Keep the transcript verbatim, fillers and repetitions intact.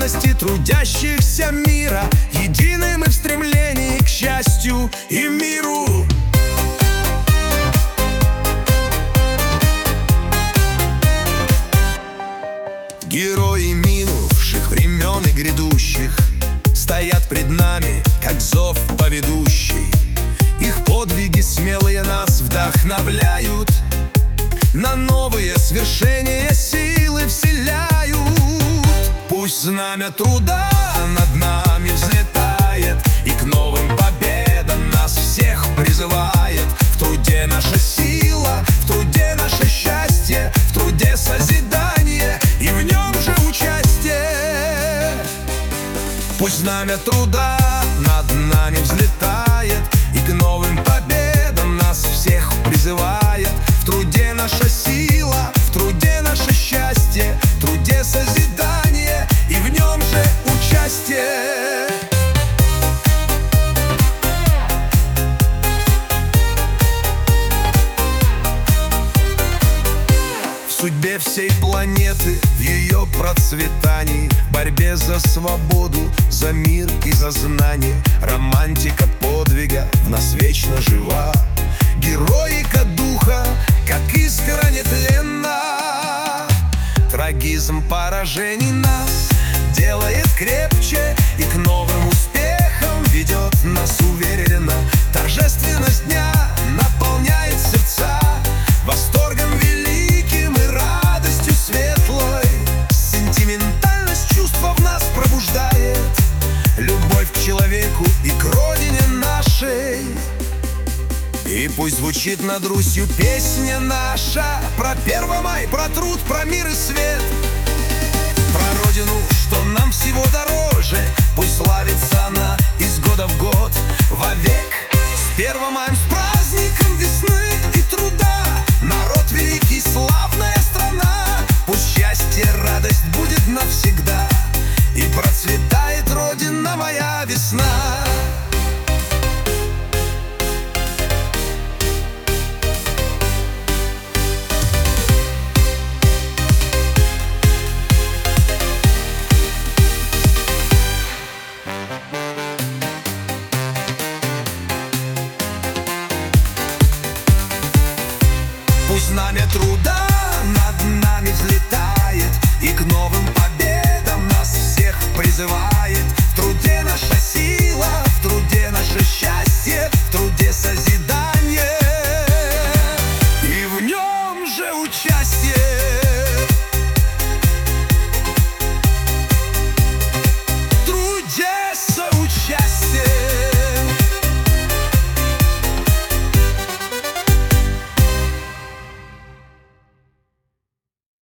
ценности трудящихся мира. Едины мы в стремлении к счастью и миру. Герои минувших времен и грядущих стоят пред нами, как зов поведущий. Их подвиги смелые нас вдохновляют, на новые свершения силы вселяют. Пусть знамя труда над нами взлетает и к новым победам нас всех призывает. В труде наша сила, в труде наше счастье, в труде созидание и в нем же участие. Пусть знамя труда над нами взлетает и к новым победам нас всех призывает. В труде наша сила, в труде наше счастье, в труде созидание и в нем же участие. В судьбе всей планеты, в ее процветании, борьбе за свободу, за мир и за знание, романтика подвига в нас вечно жива. Героика духа, как искра нетленна. Трагизм поражений нас делает крепче и к новым успехам ведет нас уверенно. Торжественность дня наполняет сердца восторгом великим и радостью светлой. Сентиментальность чувства в нас пробуждает любовь к человеку и к родине нашей. И пусть звучит над Русью песня наша про Первомай, про труд, про мир и свет, про родину, что нам всего дороже. Пусть славится она из года в год вовек. С Первомаем, с праздником весны и труда, народ великий, славная страна. Пусть счастье, радость будет навсегда, и процветает родина моя весна.